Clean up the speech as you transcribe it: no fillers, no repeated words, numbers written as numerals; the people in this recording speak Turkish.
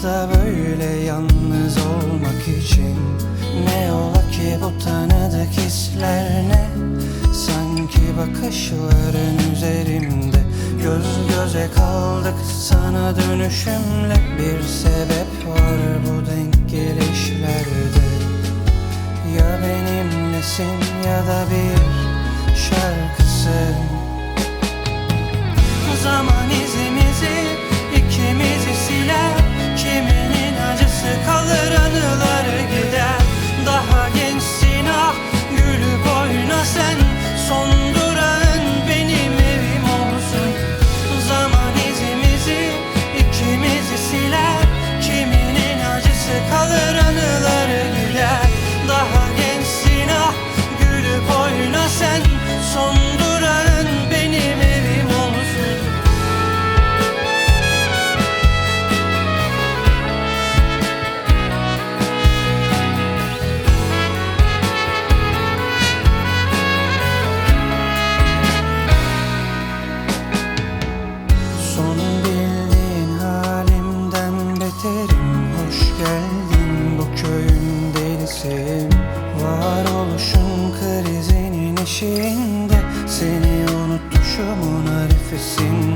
da böyle yalnız olmak için. Ne ola ki bu tanıdık hisler ne? Sanki bakışların üzerimde. Göz göze kaldık sana dönüşümle. Bir sebep var bu denk gelişlerde. Ya benimlesin ya da bir şarkısın. Zaman izimizi ikimizi siler. Kiminin acısı kalır, anıları gider. Daha gençsin ah, gülüp oyna sen. Son durağın benim evim olsun. Zaman izimizi ikimizi siler. Kiminin acısı kalır, anıları gider. Daha gençsin ah, gülüp oyna sen. Son durağın benim evim olsun. Son bildiğin halimden beterim. Hoş geldin bu köyün delisi. Varoluşun krizinin eşiğinde. Seni unutmuşumun arifesinde.